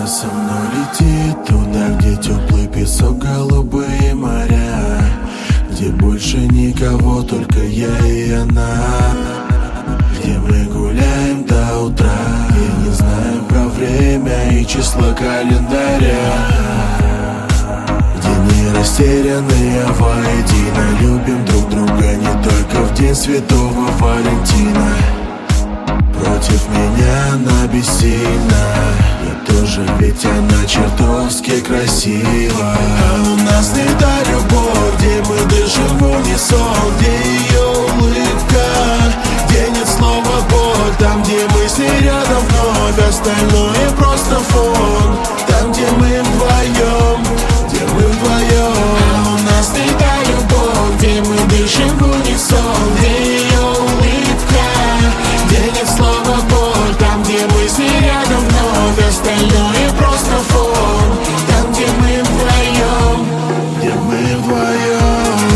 Она со мной летит туда, где теплый песок, голубые моря, где больше никого, только я и она, где мы гуляем до утра и не знаем про время и число календаря, где не растерянные воедино любим друг друга не только в день Святого Валентина. Против меня она бессильна, я тоже, ведь она чертовски красива. А у нас не та любовь, где мы дышим в унисон, где ее улыбка, где нет слова боль, там, где мы с ней рядом вновь, остальное просто фон, там, где мы вдвоем, где мы вдвоем. А у нас не та любовь, где мы дышим в унисон, где ее улыбка, где нет слова боль, там, где мы с ней рядом вновь, остальное просто фон, там, где мы вдвоем, где мы вдвоем.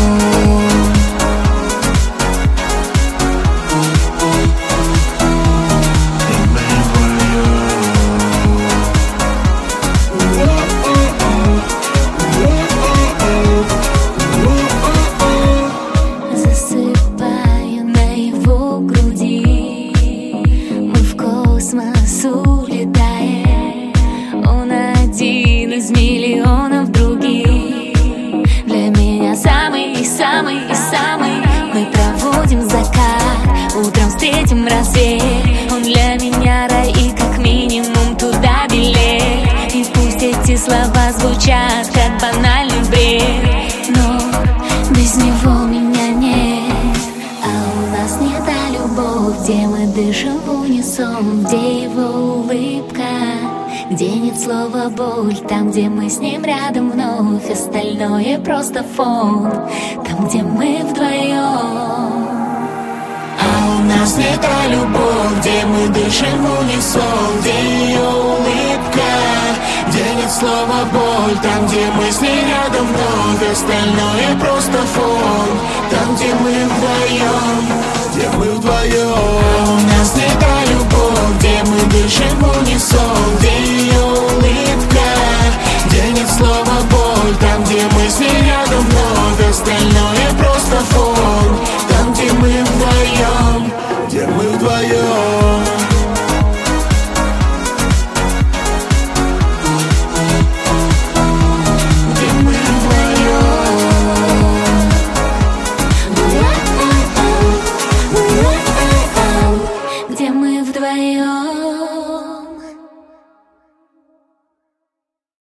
Засыпаю на его груди, мы в космос улетаем. Он один из миллионов других, для меня самый. Мы проводим закат, утром встретим рассвет. Он для меня рай и как минимум туда билет. И пусть эти слова звучат как банальный бред, но без него меня нет. А у нас не та любовь, где мы дышим в унисон, где его улыбка, где нет слова боль, там, где мы с ним рядом вновь, остальное просто фон, там, где мы вдвоем. А у нас не та любовь, где мы дышим в унисон, где ее улыбка, где нет слова боль, там, где мы с ней рядом вновь, остальное просто фон, там, где мы вдвоем, где мы вдвоем. А у нас не та любовь, где мы дышим в унисон, где ее